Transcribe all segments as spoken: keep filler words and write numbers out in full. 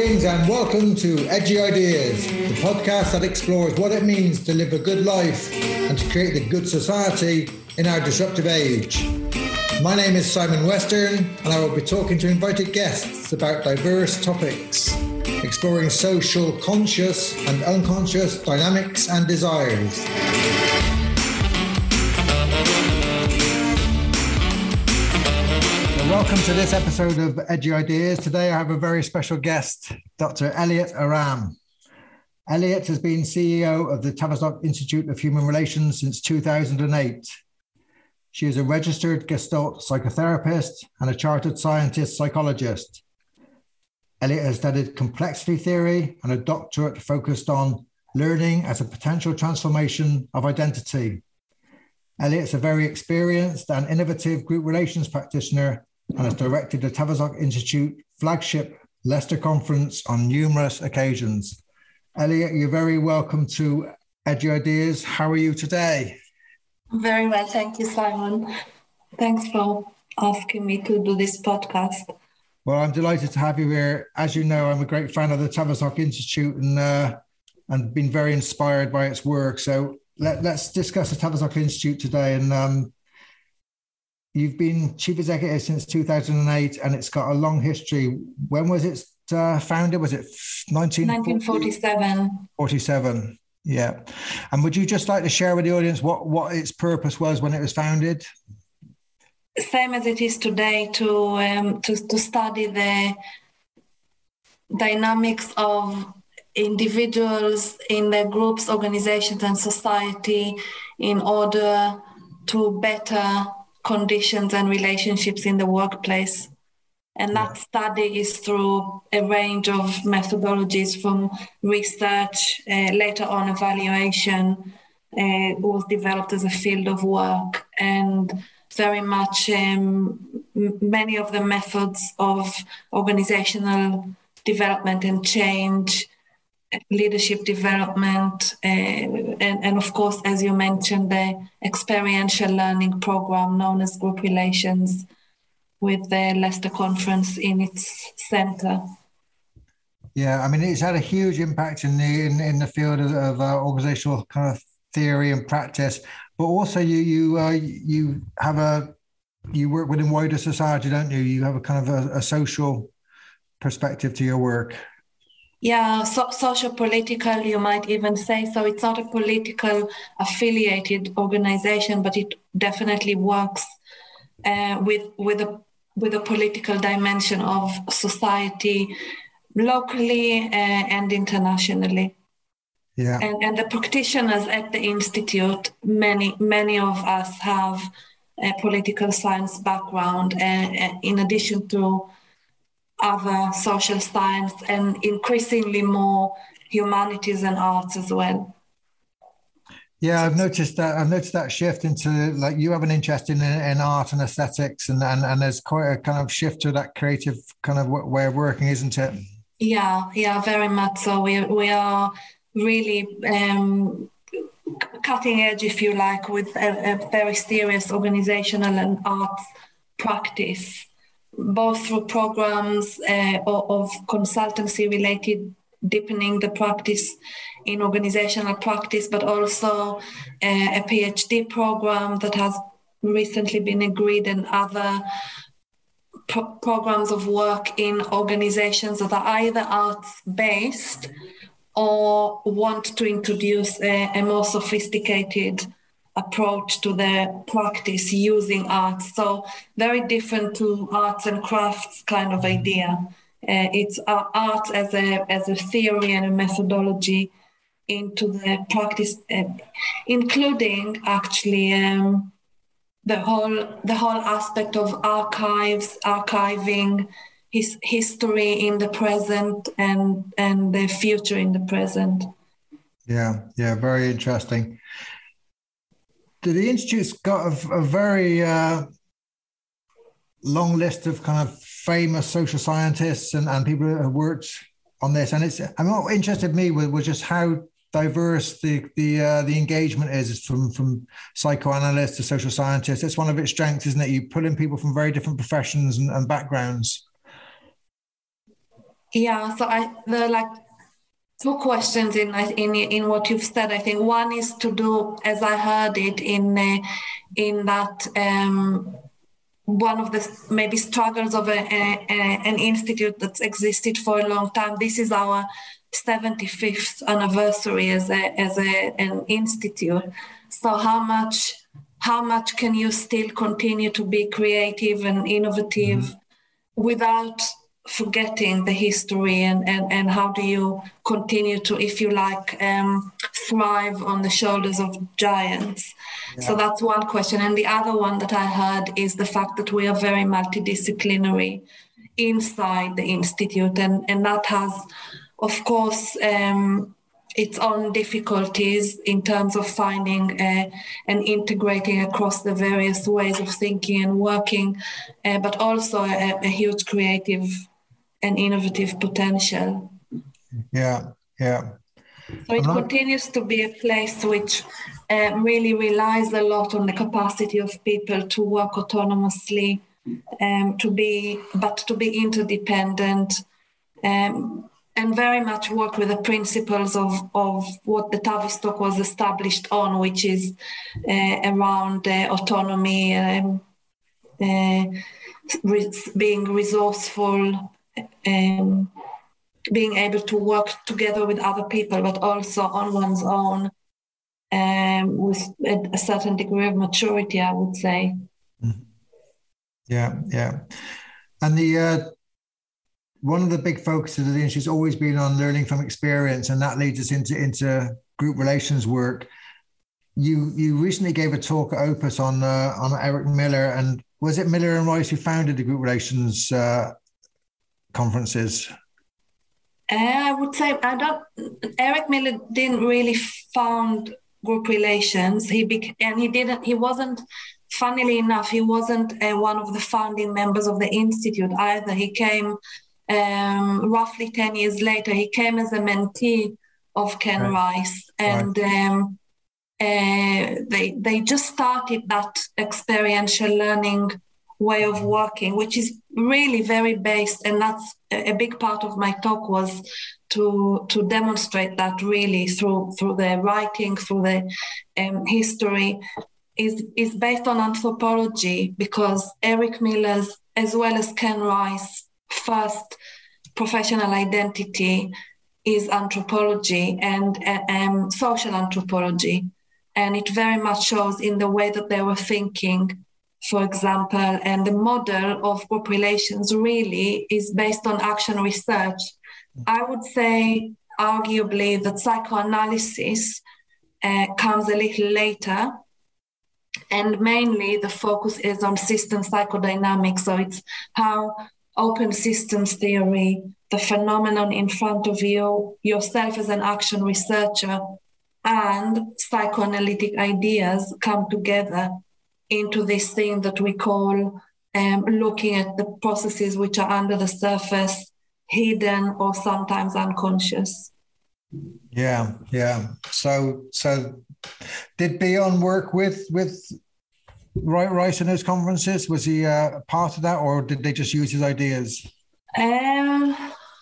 Greetings and welcome to Edgy Ideas, the podcast that explores what it means to live a good life and to create a good society in our disruptive age. My name is Simon Western and I will be talking to invited guests about diverse topics, exploring social, conscious and unconscious dynamics and desires. Welcome to this episode of Edgy Ideas. Today I have a very special guest, Doctor Elliot Aram. Elliot has been C E O of the Tavistock Institute of Human Relations since two thousand eight. She is a registered Gestalt psychotherapist and a chartered scientist psychologist. Elliot has studied complexity theory and a doctorate focused on learning as a potential transformation of identity. Elliot's a very experienced and innovative group relations practitioner and has directed the Tavistock Institute flagship Leicester Conference on numerous occasions. Elliot, you're very welcome to Edgy Ideas. How are you today? Very well, thank you, Simon. Thanks for asking me to do this podcast. Well, I'm delighted to have you here. As you know, I'm a great fan of the Tavistock Institute and uh, and been very inspired by its work. So let, let's discuss the Tavistock Institute today. And um, you've been chief executive since two thousand eight, and it's got a long history. When was it uh, founded? Was it nineteen forty-seven? forty-seven, yeah. And would you just like to share with the audience what, what its purpose was when it was founded? Same as it is today, to um, to, to study the dynamics of individuals in their groups, organizations, and society in order to better conditions and relationships in the workplace. And that yeah. study is through a range of methodologies, from research, uh, later on evaluation, uh, was developed as a field of work, and very much um, many of the methods of organizational development and change, leadership development, uh, and, and of course, as you mentioned, the experiential learning program known as Group Relations, with the Leicester Conference in its centre. Yeah, I mean, it's had a huge impact in the in, in the field of, of uh, organizational kind of theory and practice, but also you you uh, you have a you work within wider society, don't you? You have a kind of a, a social perspective to your work. Yeah, so, social-political, you might even say. So it's not a political affiliated organization, but it definitely works uh, with with a with a political dimension of society, locally uh, and internationally. Yeah, and and the practitioners at the institute, many many of us have a political science background, uh, in addition to other social science, and increasingly more humanities and arts as well. Yeah, I've noticed that. I've noticed that shift into, like, you have an interest in in art and aesthetics, and and, and there's quite a kind of shift to that creative kind of way of working, isn't it? Yeah, yeah, very much so. We we are really um, cutting edge, if you like, with a, a very serious organizational and arts practice, both through programs uh, of consultancy related, deepening the practice in organizational practice, but also uh, a PhD program that has recently been agreed, and other pro- programs of work in organizations that are either arts-based or want to introduce a, a more sophisticated approach to the practice using arts. So very different to arts and crafts kind of idea. Uh, it's uh, art as a as a theory and a methodology into the practice, uh, including actually um, the whole the whole aspect of archives, archiving, his history in the present, and and the future in the present. Yeah, yeah, very interesting. The Institute's got a, a very uh, long list of kind of famous social scientists and, and people who have worked on this. And it's, I'm not interested, me, with was just how diverse the the uh, the engagement is, from from psychoanalysts to social scientists. It's one of its strengths, isn't it? You pull in people from very different professions and, and backgrounds. Yeah, so I there are like two questions in in in what you've said. I think one is to do, as I heard it, in uh, in that um, one of the maybe struggles of a, a, a, an institute that's existed for a long time. This is our seventy-fifth anniversary as a as a, an institute. So how much how much can you still continue to be creative and innovative mm-hmm. without forgetting the history, and, and, and how do you continue to, if you like, um, thrive on the shoulders of giants? Yeah. So that's one question. And the other one that I heard is the fact that we are very multidisciplinary inside the Institute, and, and that has, of course, um, its own difficulties in terms of finding uh, and integrating across the various ways of thinking and working, uh, but also a, a huge creative and innovative potential. Yeah, yeah. So it not... continues to be a place which uh, really relies a lot on the capacity of people to work autonomously, um, to be, but to be interdependent, um, and very much work with the principles of, of what the Tavistock was established on, which is uh, around uh, autonomy, um, uh, re- being resourceful, um, being able to work together with other people, but also on one's own, um, with a, a certain degree of maturity, I would say. Yeah, yeah. And the uh, one of the big focuses of the Institute has always been on learning from experience, and that leads us into into group relations work. You you recently gave a talk at Opus on uh, on Eric Miller, and was it Miller and Rice who founded the group relations uh, conferences? Uh, I would say I don't. Eric Miller didn't really found group relations. He bec- and he didn't. He wasn't. Funnily enough, he wasn't uh, one of the founding members of the Institute either. He came um, roughly ten years later. He came as a mentee of Ken right. Rice, and right. um, uh, they they just started that experiential learning way of working, which is really very based, and that's a big part of my talk, was to to demonstrate that really through through the writing, through the um, history, is is based on anthropology, because Eric Miller's, as well as Ken Rice's, first professional identity is anthropology and uh, um, social anthropology, and it very much shows in the way that they were thinking. For example, and the model of group relations really is based on action research. I would say, arguably, that psychoanalysis uh, comes a little later, and mainly the focus is on system psychodynamics. So it's how open systems theory, the phenomenon in front of you, yourself as an action researcher, and psychoanalytic ideas come together into this thing that we call um, looking at the processes which are under the surface, hidden or sometimes unconscious. Yeah, yeah. So, so did Bjorn work with with Rice in those conferences? Was he uh, part of that, or did they just use his ideas? Um,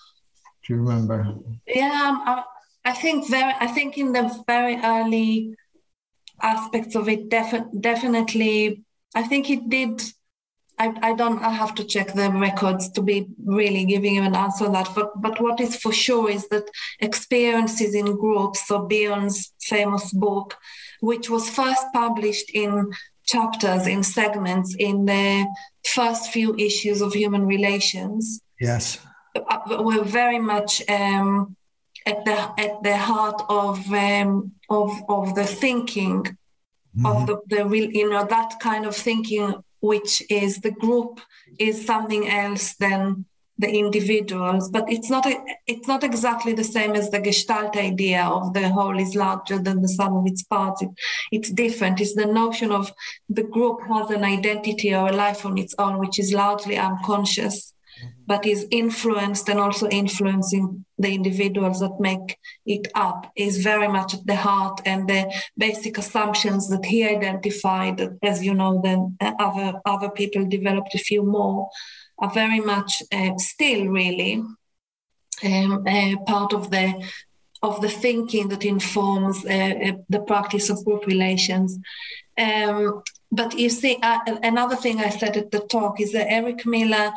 Do you remember? Yeah, I, I think very. I think in the very early aspects of it, defi- definitely, I think it did. I, I don't, I have to check the records to be really giving you an answer on that. But, but what is for sure is that experiences in groups, so Bjorn's famous book, which was first published in chapters, in segments, in the first few issues of Human Relations. Yes. Were very much um, at the at the heart of um, of of the thinking, mm-hmm. of the, the real, you know, that kind of thinking, which is the group is something else than the individuals. But it's not a, it's not exactly the same as the Gestalt idea of the whole is larger than the sum of its parts. It, it's different. It's the notion of the group has an identity or a life on its own, which is largely unconscious, but is influenced and also influencing the individuals that make it up, is very much at the heart. And the basic assumptions that he identified, as you know, then other, other people developed a few more, are very much uh, still really um, uh, part of the of the thinking that informs uh, the practice of group relations. Um, but you see, uh, another thing I said at the talk is that Eric Miller,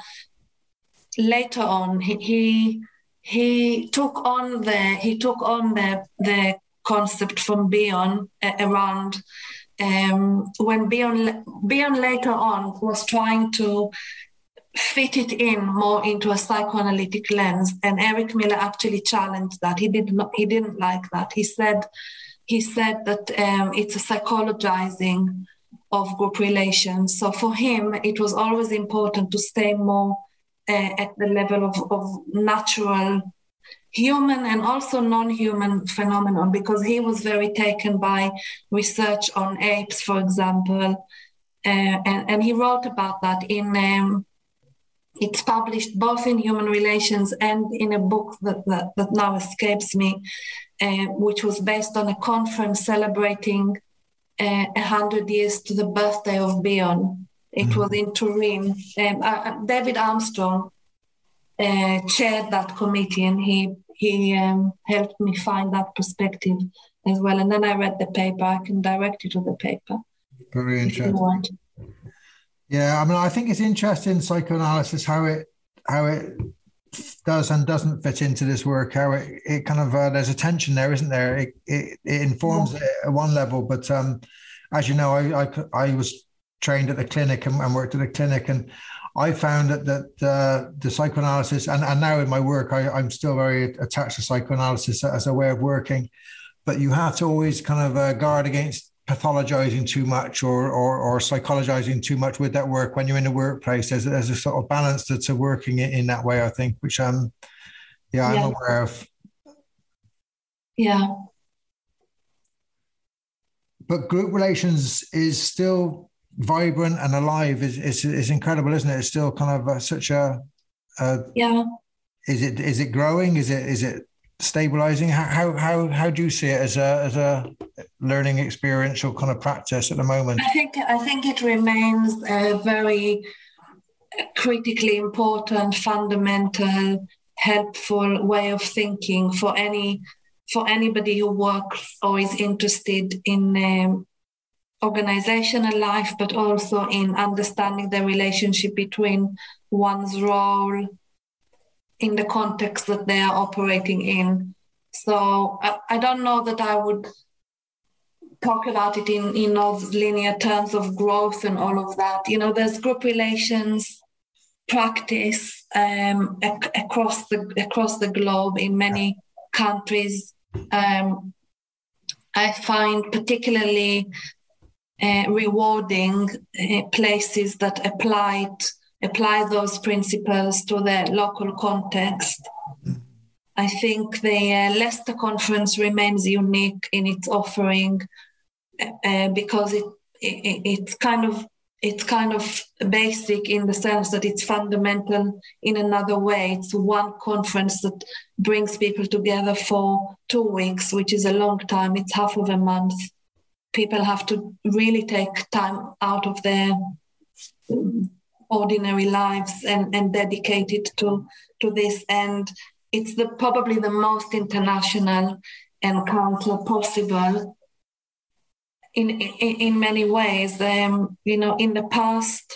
later on, he he, he took on the he took on the the concept from Bion uh, around um, when Bion Bion later on was trying to fit it in more into a psychoanalytic lens, and Eric Miller actually challenged that. He did not. He didn't like that. He said, he said that um, it's a psychologizing of group relations. So for him, it was always important to stay more uh, at the level of, of natural, human, and also non-human phenomenon, because he was very taken by research on apes, for example, uh, and and he wrote about that in. Um, It's published both in Human Relations and in a book that, that, that now escapes me, uh, which was based on a conference celebrating uh, one hundred years to the birthday of Bion. It mm-hmm. was in Turin. Um, uh, David Armstrong uh, chaired that committee, and he, he um, helped me find that perspective as well. And then I read the paper. I can direct you to the paper. Very interesting. Yeah, I mean, I think it's interesting, psychoanalysis, how it how it does and doesn't fit into this work. How it, it kind of uh, there's a tension there, isn't there? It it, it informs yeah. it at one level, but um, as you know, I, I I was trained at the clinic and, and worked at the clinic, and I found that that uh, the psychoanalysis, and, and now in my work, I, I'm still very attached to psychoanalysis as a way of working, but you have to always kind of uh, guard against pathologizing too much or, or or psychologizing too much with that work when you're in the workplace. There's, there's a sort of balance to, to working in, in that way, I think, which um yeah, yeah I'm aware of. Yeah. But group relations is still vibrant and alive. Is is is incredible, isn't it? It's still kind of a, such a, a yeah. Is it is it growing? Is it is it stabilizing? How how how do you see it as a as a learning experiential kind of practice at the moment? I think I think it remains a very critically important, fundamental, helpful way of thinking for any for anybody who works or is interested in um, organizational life, but also in understanding the relationship between one's role in the context that they are operating in. So I, I don't know that I would talk about it in, in those linear terms of growth and all of that. You know, there's group relations practice um, ac- across the across the globe in many countries. Um, I find particularly uh, rewarding uh, places that applied apply those principles to their local context. I think the uh, Leicester Conference remains unique in its offering uh, because it, it it's kind of it's kind of basic in the sense that it's fundamental in another way. It's one conference that brings people together for two weeks, which is a long time. It's half of a month. People have to really take time out of their ordinary lives and, and dedicate it to, to this. And it's the probably the most international encounter possible in in, in many ways. Um, you know, in the past,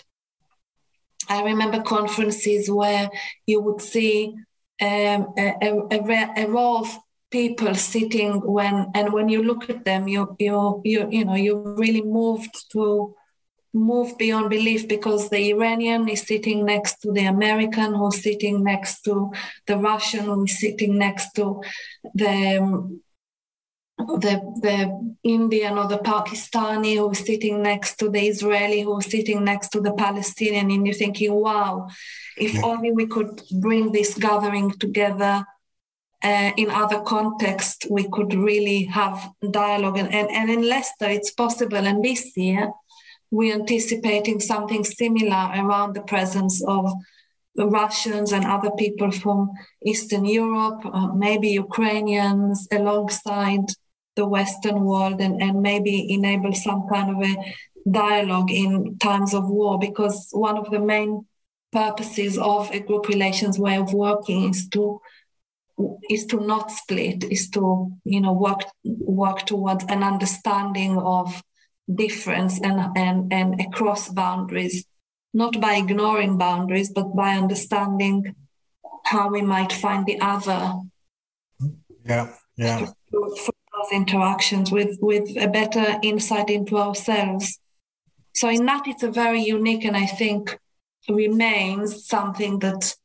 I remember conferences where you would see um, a, a, a row of people sitting when, and when you look at them, you you you you know you're really moved to move beyond belief, because the Iranian is sitting next to the American, who's sitting next to the Russian, who's sitting next to the um, the the Indian or the Pakistani, who's sitting next to the Israeli, who's sitting next to the Palestinian, and you're thinking, wow, if only we could bring this gathering together uh, in other contexts, we could really have dialogue. And, and, and in Leicester, it's possible. And this year, we're anticipating something similar around the presence of the Russians and other people from Eastern Europe, uh, maybe Ukrainians, alongside the Western world, and, and maybe enable some kind of a dialogue in times of war, because one of the main purposes of a group relations way of working is to is to not split, is to, you know, work work towards an understanding of difference and, and, and across boundaries, not by ignoring boundaries, but by understanding how we might find the other. Yeah, yeah. For, for those interactions with, with a better insight into ourselves. So in that, it's a very unique, and I think remains something that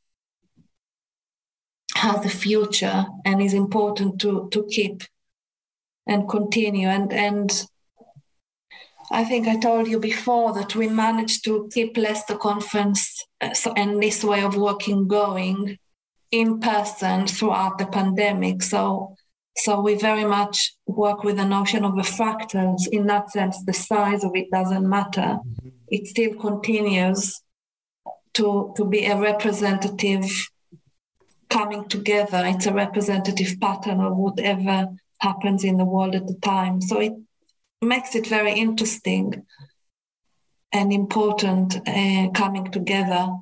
has a future and is important to, to keep and continue. And, and I think I told you before that we managed to keep Leicester Conference uh, so, and this way of working going in person throughout the pandemic. So, so we very much work with the notion of the fractals. In that sense, the size of it doesn't matter. Mm-hmm. It still continues to, to be a representative coming together. It's a representative pattern of whatever happens in the world at the time. So it makes it very interesting and important uh, coming together.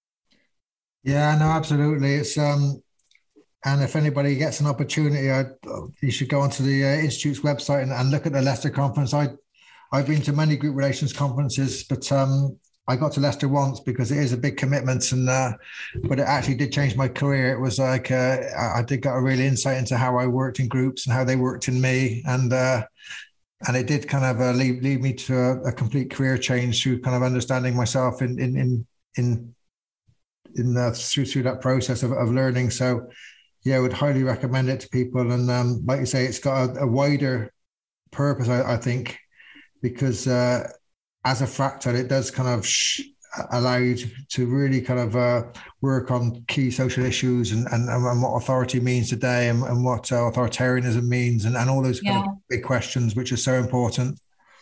Yeah, no, absolutely. It's um, and if anybody gets an opportunity, I, you should go onto the uh, Institute's website and, and look at the Leicester Conference. I, I've been to many group relations conferences, but um, I got to Leicester once because it is a big commitment, and uh, but it actually did change my career. It was like uh, I did get a real insight into how I worked in groups and how they worked in me, and uh, and it did kind of uh, lead lead me to a, a complete career change through kind of understanding myself in in in in, in uh, through through that process of, of learning. So yeah, I would highly recommend it to people, and um, like you say, it's got a, a wider purpose, I, I think, because. Uh, As a fractal, it does kind of sh- allow you to, to really kind of uh, work on key social issues and, and, and what authority means today, and, and what uh, authoritarianism means, and, and all those kind yeah. of big questions, which are so important.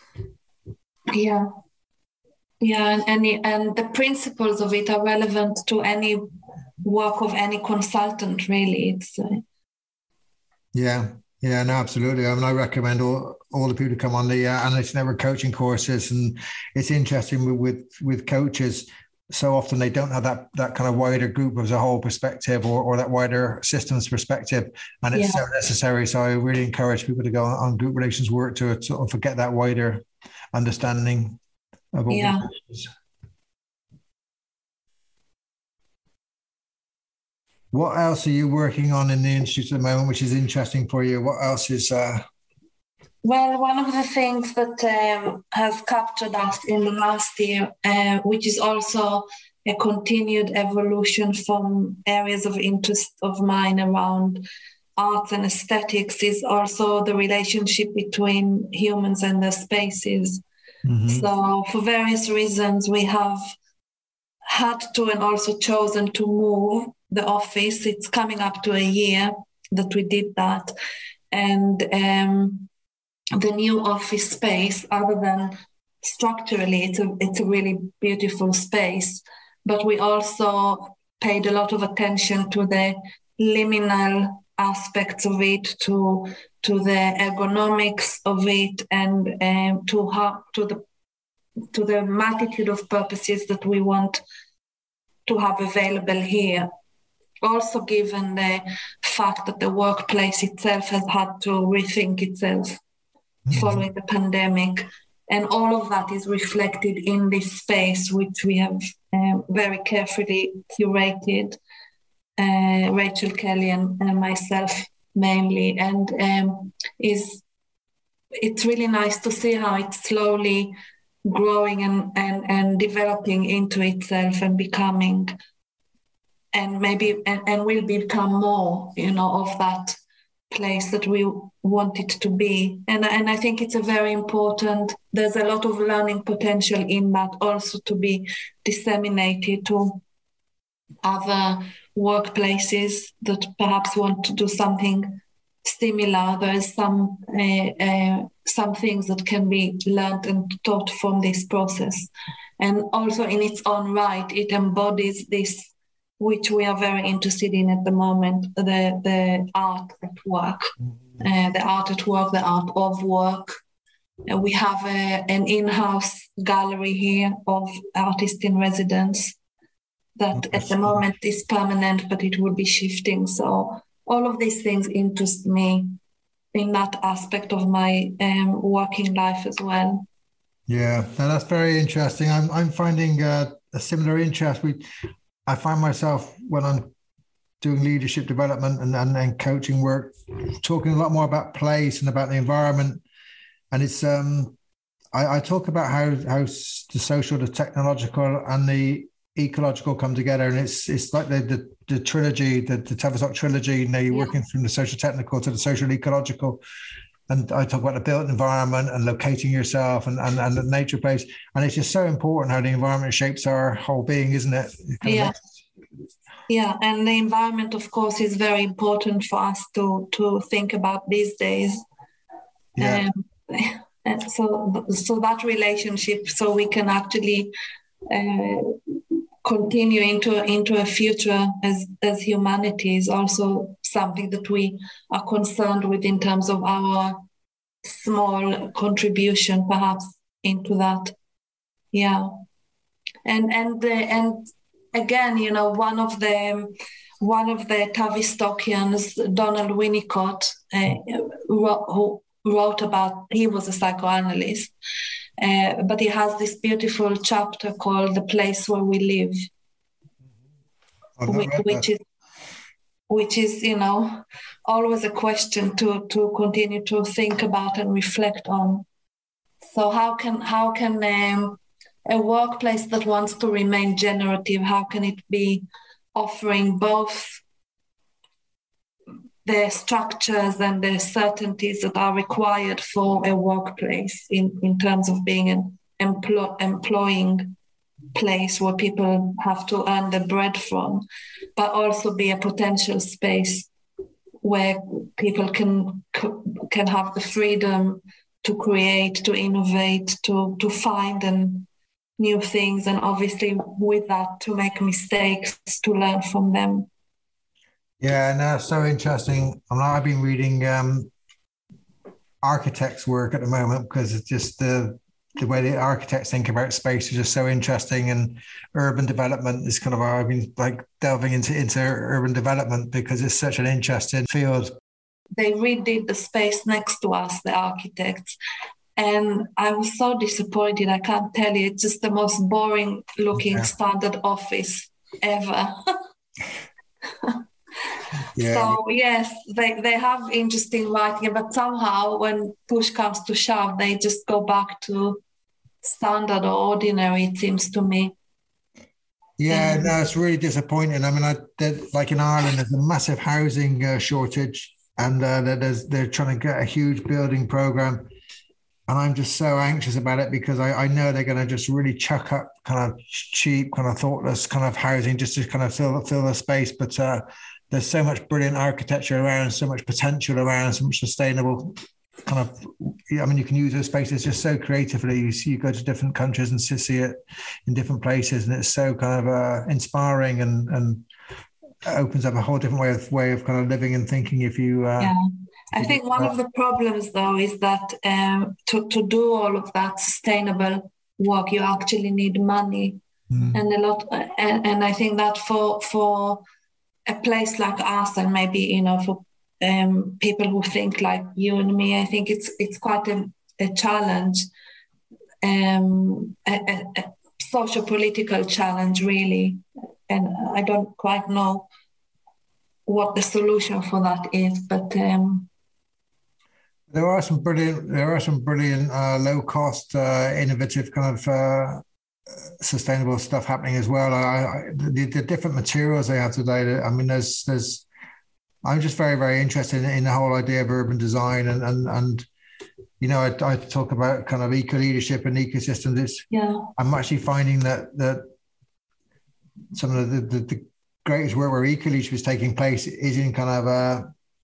Yeah. Yeah, and, and, and the principles of it are relevant to any work of any consultant, really. It's uh... Yeah. Yeah, no, absolutely. I mean, I recommend all, all the people to come on the uh, Analytics Network coaching courses, and it's interesting with, with with coaches. So often they don't have that that kind of wider group as a whole perspective, or, or that wider systems perspective, and it's yeah. so necessary. So I really encourage people to go on, on group relations work to sort of forget that wider understanding of organizations. Yeah. What else are you working on in the Institute at the moment, which is interesting for you? What else is... Uh... Well, one of the things that um, has captured us in the last year, uh, which is also a continued evolution from areas of interest of mine around arts and aesthetics, is also the relationship between humans and their spaces. Mm-hmm. So for various reasons, we have had to and also chosen to move the office. It's coming up to a year that we did that. And um, the new office space, other than structurally, it's a, it's a really beautiful space, but we also paid a lot of attention to the liminal aspects of it, to to the ergonomics of it, and um, to how to the to the multitude of purposes that we want to have available here. Also, given the fact that the workplace itself has had to rethink itself mm-hmm. following the pandemic, and all of that is reflected in this space, which we have um, very carefully curated, uh, Rachel Kelly and, and myself mainly, and um, is it's really nice to see how it's slowly growing and, and, and developing into itself and becoming, and maybe and, and will become more, you know, of that place that we want it to be. And, and I think it's a very important, there's a lot of learning potential in that also to be disseminated to other workplaces that perhaps want to do something similar. There is some uh, uh, some things that can be learned and taught from this process. And also in its own right, it embodies this, which we are very interested in at the moment, the, the art at work, uh, the art at work, the art of work. Uh, we have a, an in-house gallery here of artists in residence that at the moment is permanent, but it will be shifting. So all of these things interest me in that aspect of my um, working life as well. Yeah, no, that's very interesting. I'm I'm finding uh, a similar interest. We, I find myself when I'm doing leadership development and, and and coaching work, talking a lot more about place and about the environment. And it's um, I, I talk about how how the social, the technological, and the ecological come together, and it's it's like the the, the trilogy, the, the Tavistock trilogy. You know, you're yeah. working from the social technical to the social ecological. And I talk about the built environment and locating yourself and, and, and the nature place. And it's just so important how the environment shapes our whole being, isn't it? it yeah. Makes... Yeah. And the environment, of course, is very important for us to, to think about these days. Yeah. Um, and so, so that relationship, so we can actually uh, continue into, into a future as, as humanity is also something that we are concerned with in terms of our small contribution perhaps into that. Yeah. And and the, and again, you know, one of the one of the Tavistockians, Donald Winnicott, uh, wrote, who wrote about, he was a psychoanalyst, uh, but he has this beautiful chapter called The Place Where We Live, which, which is which is, you know, always a question to, to continue to think about and reflect on. So how can how can um, a workplace that wants to remain generative, how can it be offering both the structures and the certainties that are required for a workplace in, in terms of being an employ, employing place where people have to earn the bread from, but also be a potential space where people can can have the freedom to create, to innovate, to to find and new things, and obviously with that to make mistakes, to learn from them. Yeah, no, so interesting. I mean, I've been reading um, architects' work at the moment because it's just the the way the architects think about space is just so interesting, and urban development is kind of, I've been like delving into, into urban development because it's such an interesting field. They redid the space next to us, the architects, and I was so disappointed. I can't tell you, it's just the most boring looking yeah. standard office ever. yeah. So yes, they, they have interesting writing, but somehow when push comes to shove, they just go back to standard or ordinary, it seems to me. Yeah, um, no, it's really disappointing. I mean, I did, like in Ireland, there's a massive housing uh, shortage, and uh, there's, they're trying to get a huge building program. And I'm just so anxious about it because I, I know they're going to just really chuck up kind of cheap, kind of thoughtless kind of housing just to kind of fill, fill the space. But uh, there's so much brilliant architecture around, so much potential around, so much sustainable kind of, I mean, you can use those spaces just so creatively. You see, you go to different countries and see it in different places, and it's so kind of uh, inspiring and and opens up a whole different way of way of kind of living and thinking. If you, uh, yeah, I think one of the problems though is that um, to to do all of that sustainable work, you actually need money, mm. and a lot, and, and I think that for for a place like us, and maybe you know for Um, people who think like you and me, I think it's it's quite a, a challenge, um, a, a, a socio-political challenge, really. And I don't quite know what the solution for that is, but um, there are some brilliant, there are some brilliant, uh, low-cost, uh, innovative kind of uh, sustainable stuff happening as well. I, I, the, the different materials they have today. I mean, there's there's. I'm just very, very interested in, in the whole idea of urban design, and and and you know, I, I talk about kind of eco leadership and ecosystems. It's, yeah, I'm actually finding that that some of the, the, the greatest work where eco leadership is taking place is in kind of uh,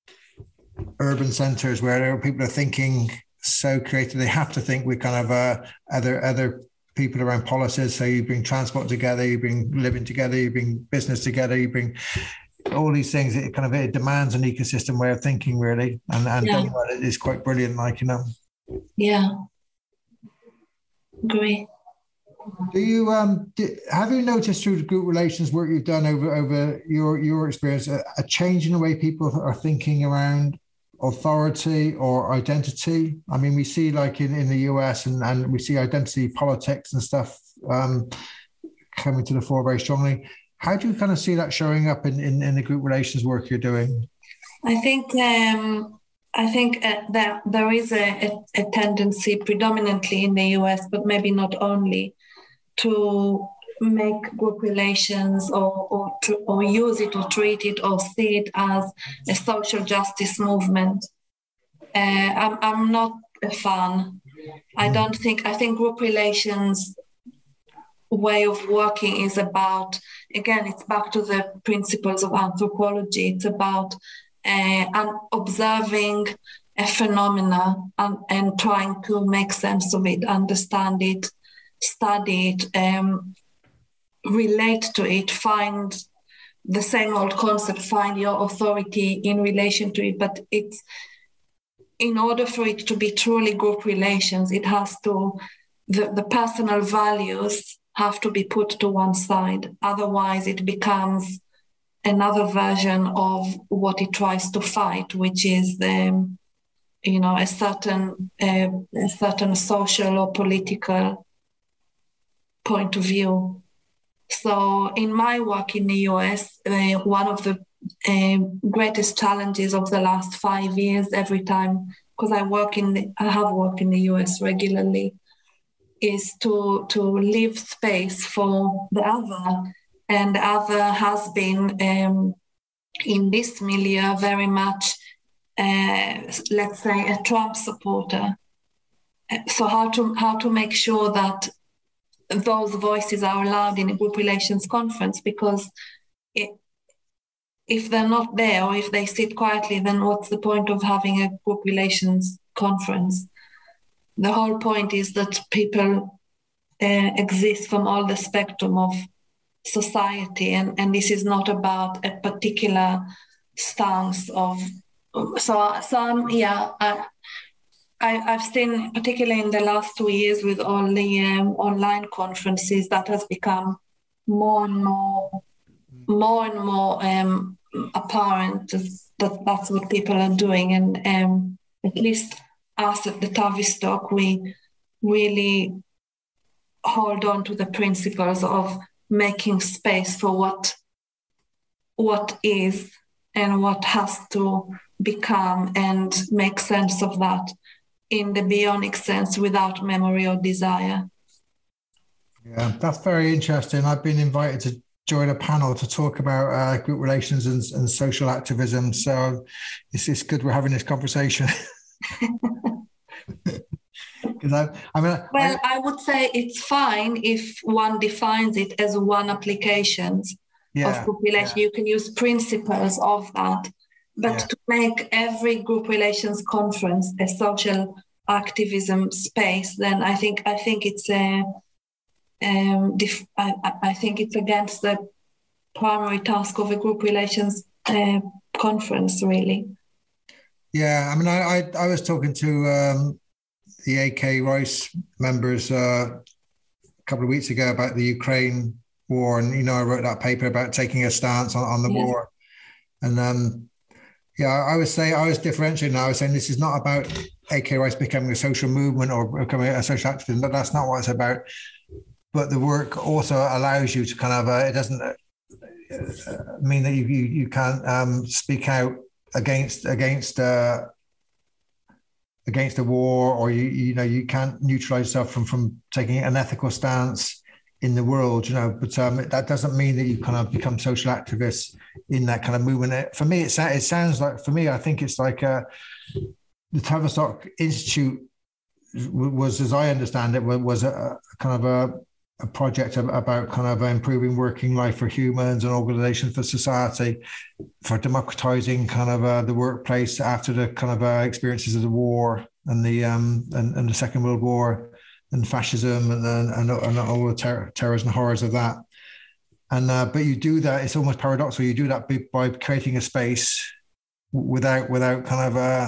urban centres where people are thinking so creative. They have to think with kind of uh, other other people around policies. So you bring transport together, you bring living together, you bring business together, you bring all these things. It kind of, it demands an ecosystem way of thinking, really, and and yeah. done well, it is quite brilliant. Like, you know, yeah, agree. Do you um do, have you noticed through the group relations work you've done over over your your experience a, a change in the way people are thinking around authority or identity? I mean, we see like in, in the U S and, and we see identity politics and stuff um, coming to the fore very strongly. How do you kind of see that showing up in, in, in the group relations work you're doing? I think um, I think uh, that there is a, a, a tendency predominantly in the U S, but maybe not only, to make group relations or or, to, or use it or treat it or see it as a social justice movement. Uh, I'm, I'm not a fan. I don't think, I think group relations way of working is about, again, it's back to the principles of anthropology. It's about uh, observing a phenomena and, and trying to make sense of it, understand it, study it, um, relate to it, find the same old concept, find your authority in relation to it. But it's, in order for it to be truly group relations, it has to, the, the personal values have to be put to one side. Otherwise, it becomes another version of what it tries to fight, which is the, you know, a certain, uh, a certain social or political point of view. So in my work in the U S, uh, one of the uh, greatest challenges of the last five years, every time, because I work in, the, I have worked in the U S regularly, is to to leave space for the other, and the other has been um, in this milieu very much, uh, let's say, a Trump supporter. So how to how to make sure that those voices are allowed in a group relations conference, because it, if they're not there or if they sit quietly, then what's the point of having a group relations conference? The whole point is that people uh, exist from all the spectrum of society, and, and this is not about a particular stance of, so, so um, yeah, I, I, I've seen, particularly in the last two years with all the um, online conferences, that has become more and more, more and more um, apparent that that's what people are doing. And um, at least us at the Tavistock, we really hold on to the principles of making space for what what is and what has to become, and make sense of that in the bionic sense without memory or desire. Yeah, that's very interesting. I've been invited to join a panel to talk about uh, group relations and, and social activism. So it's, it's good we're having this conversation. Because I, I mean, well, I, I would say it's fine if one defines it as one applications yeah, of group relation. Yeah. You can use principles of that, but yeah. to make every group relations conference a social activism space, then I think I think it's a um, def- I, I think it's against the primary task of a group relations uh, conference, really. Yeah, I mean, I I, I was talking to um, the A K Rice members uh, a couple of weeks ago about the Ukraine war, and you know, I wrote that paper about taking a stance on, on the yes. war, and um, yeah, I would say I was differentiating. I was saying this is not about A K Rice becoming a social movement or becoming a social activist, but that's not what it's about. But the work also allows you to kind of uh, it doesn't uh, mean that you you, you can't um, speak out against against uh, against a war, or you you know you can't neutralize yourself from from taking an ethical stance in the world, you know. But um, that doesn't mean that you kind of become social activists in that kind of movement. For me, it, it sounds like for me, I think it's like uh, the Tavistock Institute was, as I understand it, was a, a kind of a a project about kind of improving working life for humans and organization for society, for democratizing kind of uh, the workplace after the kind of uh, experiences of the war and the um and, and the Second World War and fascism and and, and all the ter- terrors and horrors of that. And uh, but you do that, it's almost paradoxical. You do that by creating a space without without kind of uh,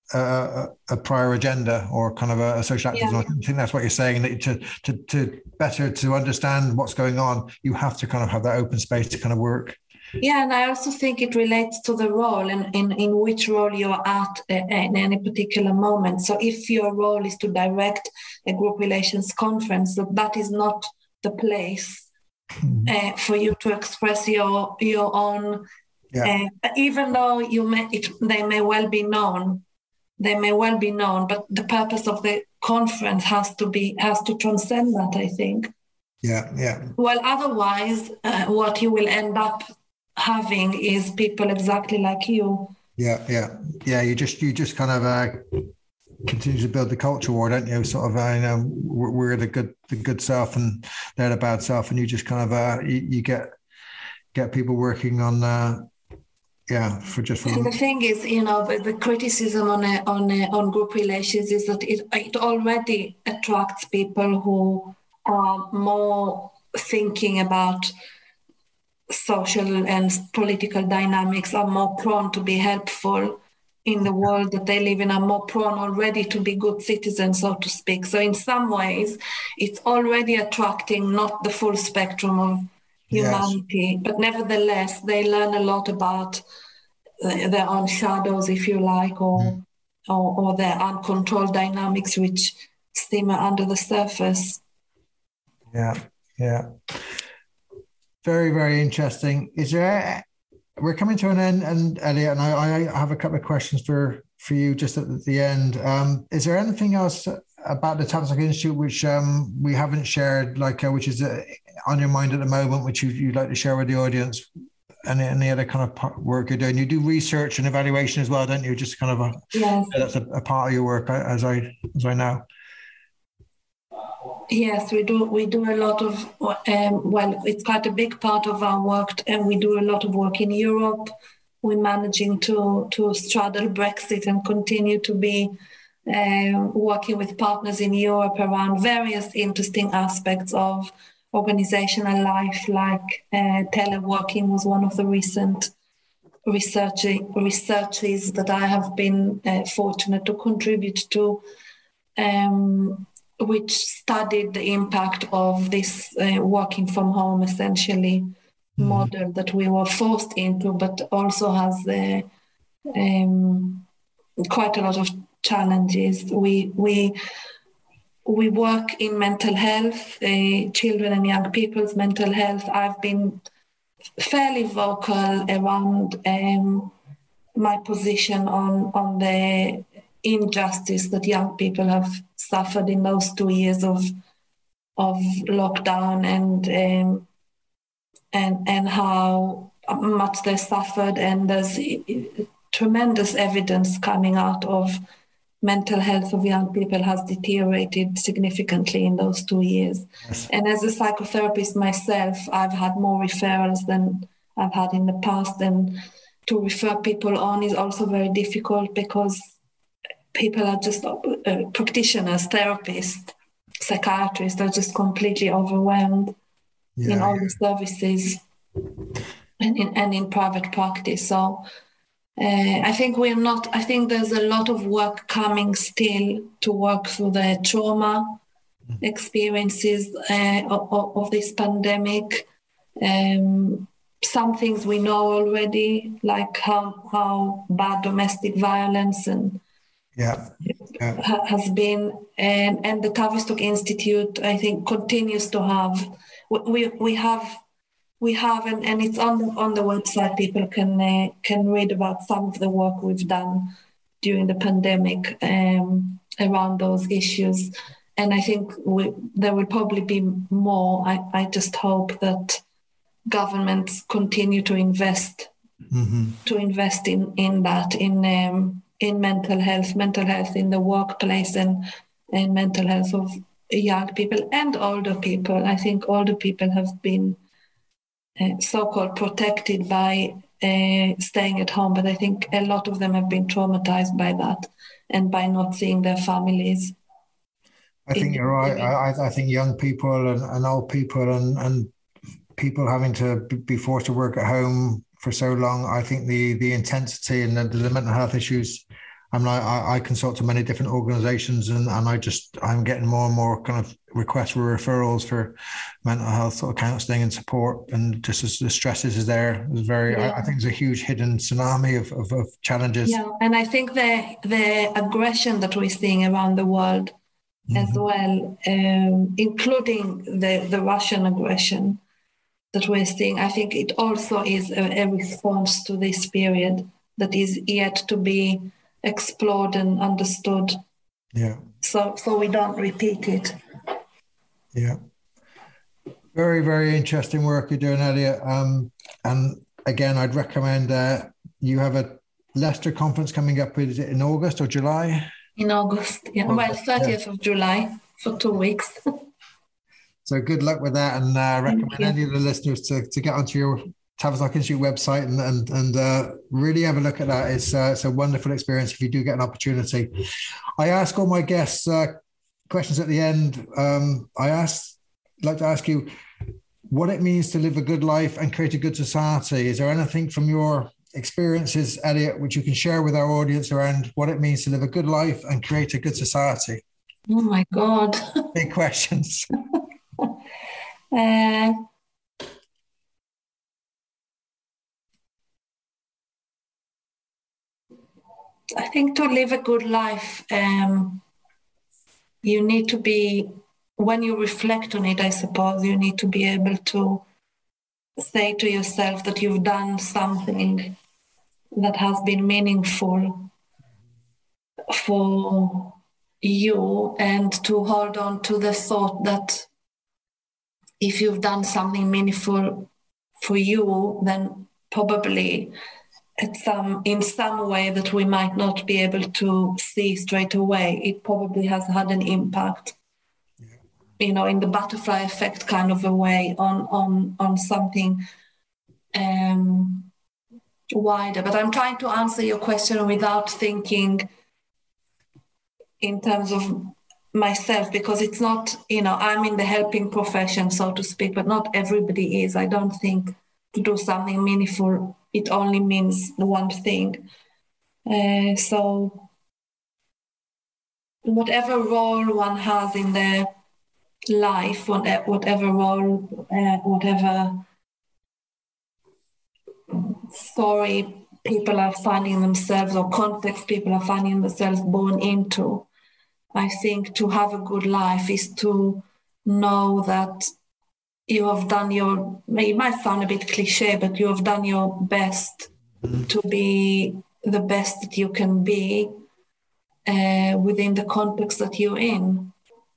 a, a prior agenda or kind of a, a social activism. Yeah. I think that's what you're saying, that to, to, to better to understand what's going on, you have to kind of have that open space to kind of work. Yeah, and I also think it relates to the role and in, in which role you're at in any particular moment. So if your role is to direct a group relations conference, that that is not the place mm-hmm. uh, for you to express your your own, yeah. uh, even though you may, it, they may well be known, they may well be known, but the purpose of the conference has to be, has to transcend that, I think. Yeah, yeah. Well, otherwise, uh, what you will end up having is people exactly like you. Yeah, yeah, yeah. You just you just kind of uh, continue to build the culture war, don't you? Sort of, uh, you know, we're, we're the good the good self and they're the bad self, and you just kind of uh, you, you get get people working on. Uh, yeah, for just. For... And the thing is, you know, the, the criticism on a, on a, on group relations is that it it already attracts people who are more thinking about social and political dynamics, are more prone to be helpful in the world that they live in, are more prone already to be good citizens, so to speak. So in some ways, it's already attracting not the full spectrum of humanity, yes. but nevertheless, they learn a lot about their own shadows, if you like, or, mm. or, or their uncontrolled dynamics, which simmer under the surface. Yeah, yeah. Very, very interesting. Is there, we're coming to an end, and Elliot, and I, I have a couple of questions for, for you just at the end. Um, is there anything else about the Tavistock Institute which um, we haven't shared, like uh, which is uh, on your mind at the moment, which you, you'd like to share with the audience? Any, any other kind of work you're doing? You do research and evaluation as well, don't you? Just kind of a, yes. that's a, a part of your work, as I as I know. Yes, we do. We do a lot of, um, well, it's quite a big part of our work, and we do a lot of work in Europe. We're managing to, to straddle Brexit and continue to be um, working with partners in Europe around various interesting aspects of organizational life, like uh, teleworking was one of the recent research, researches that I have been uh, fortunate to contribute to. Um, which studied the impact of this uh, working from home, essentially, mm-hmm. model that we were forced into, but also has uh, um, quite a lot of challenges. We we we work in mental health, uh, children and young people's mental health. I've been fairly vocal around um, my position on on the injustice that young people have suffered in those two years of of lockdown, and um, and and how much they suffered, and there's tremendous evidence coming out of mental health of young people has deteriorated significantly in those two years. Yes. And as a psychotherapist myself, I've had more referrals than I've had in the past, and to refer people on is also very difficult because people are just uh, practitioners, therapists, psychiatrists are just completely overwhelmed yeah. in all the services and in, and in private practice. So uh, I think we're not, I think there's a lot of work coming still to work through the trauma experiences uh, of, of this pandemic. Um, some things we know already, like how, how bad domestic violence and Yeah. yeah, has been, and and the Tavistock Institute, I think, continues to have. We we have we have, and, and it's on the, on the website. People can uh, can read about some of the work we've done during the pandemic um, around those issues, and I think we, there will probably be more. I, I just hope that governments continue to invest mm-hmm. to invest in in that in. Um, in mental health, mental health in the workplace, and, and mental health of young people and older people. I think older people have been uh, so-called protected by uh, staying at home, but I think a lot of them have been traumatized by that and by not seeing their families. I think you're right. I, I think young people and, and old people and, and people having to be forced to work at home for so long, I think the the intensity and the, the mental health issues I'm like, I, I consult to many different organizations, and, and I just, I'm getting more and more kind of requests for referrals for mental health sort of counseling and support. And just as the stresses is there, it's very, yeah. I, I think there's a huge hidden tsunami of, of, of challenges. Yeah. And I think the, the aggression that we're seeing around the world mm-hmm. as well, um, including the, the Russian aggression that we're seeing, I think it also is a, a response to this period that is yet to be explored and understood. Yeah. So so we don't repeat it. Yeah. Very, very interesting work you're doing, Elliot. Um, and again, I'd recommend uh, you have a Leicester conference coming up. Is it in August or July? In August, yeah. August, well, thirtieth yeah. of July for two weeks. So good luck with that, and uh, recommend any of the listeners to, to get onto your Tavistock Institute website and and, and uh, really have a look at that. It's, uh, it's a wonderful experience if you do get an opportunity. I ask all my guests uh, questions at the end. Um, I ask, like to ask you what it means to live a good life and create a good society. Is there anything from your experiences, Elliot, which you can share with our audience around what it means to live a good life and create a good society? Oh my God. Big questions. uh... I think to live a good life, um, you need to be, when you reflect on it, I suppose, you need to be able to say to yourself that you've done something that has been meaningful for you, and to hold on to the thought that if you've done something meaningful for you, then probably At some, in some way that we might not be able to see straight away, it probably has had an impact, yeah. you know, in the butterfly effect kind of a way on on on something um, wider. But I'm trying to answer your question without thinking in terms of myself, because it's not, you know, I'm in the helping profession, so to speak, but not everybody is. I don't think to do something meaningful, it only means one thing. Uh, so whatever role one has in their life, whatever role, uh, whatever story people are finding themselves, or context people are finding themselves born into, I think to have a good life is to know that you have done your, it might sound a bit cliche, but you have done your best to be the best that you can be uh, within the context that you're in.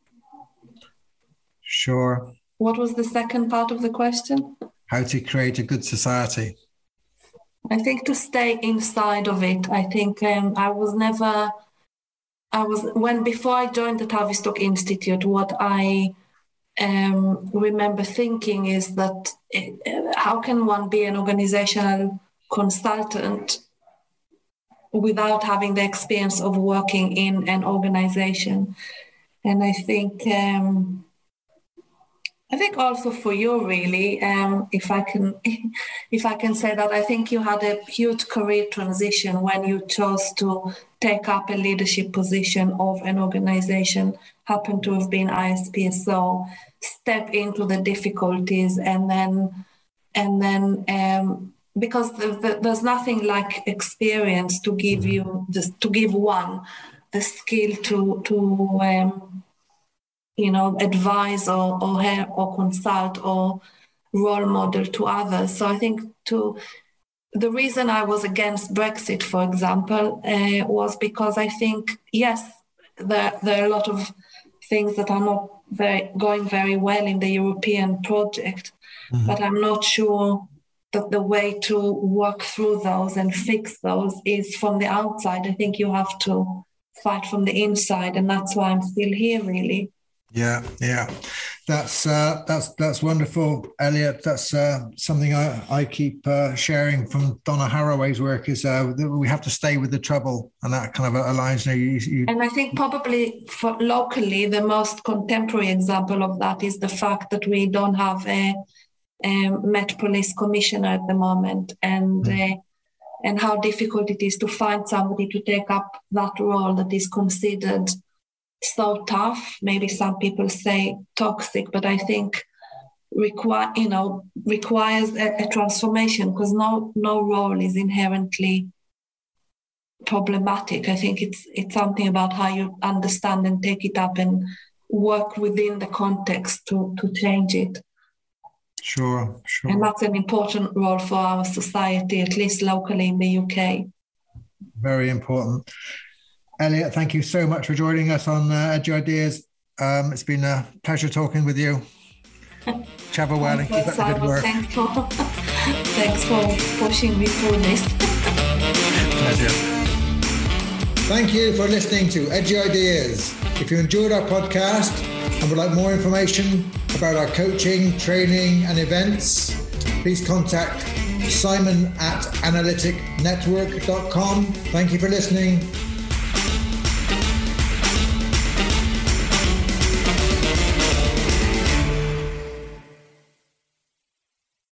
Sure. What was the second part of the question? How to create a good society. I think to stay inside of it. I think um, I was never, I was, when before I joined the Tavistock Institute, what I Um, remember thinking is that uh, how can one be an organizational consultant without having the experience of working in an organization? And I think um, I think also for you, really, um, if I can if I can say that, I think you had a huge career transition when you chose to take up a leadership position of an organization, happened to have been I S P S O, step into the difficulties, and then and then um, because the, the, there's nothing like experience to give you just to give one the skill to to um, you know advise or or help or consult or role model to others. So I think to the reason I was against Brexit, for example, uh, was because I think yes, there there are a lot of things that are not very going very well in the European project, mm-hmm. but I'm not sure that the way to work through those and fix those is from the outside. I think you have to fight from the inside, and that's why I'm still here, really. Yeah, yeah, that's uh, that's that's wonderful, Elliot. That's uh, something I I keep uh, sharing from Donna Haraway's work. Is uh, that we have to stay with the trouble, and that kind of aligns. You know, you, you... And I think probably for locally, the most contemporary example of that is the fact that we don't have a, a Met Police Commissioner at the moment, and mm. uh, and how difficult it is to find somebody to take up that role that is considered so tough. Maybe some people say toxic, but I think require you know requires a, a transformation, because no no role is inherently problematic. I think it's it's something about how you understand and take it up and work within the context to to change it. Sure, sure. And that's an important role for our society, at least locally in the U K. Very important. Elliot, thank you so much for joining us on uh, Edu Ideas. Um, it's been a pleasure talking with you. Chava well and keep up the good work. Thanks for, thanks for pushing me through this. Pleasure. Thank you for listening to Edu Ideas. If you enjoyed our podcast and would like more information about our coaching, training and events, please contact Simon at analytic network dot com. Thank you for listening.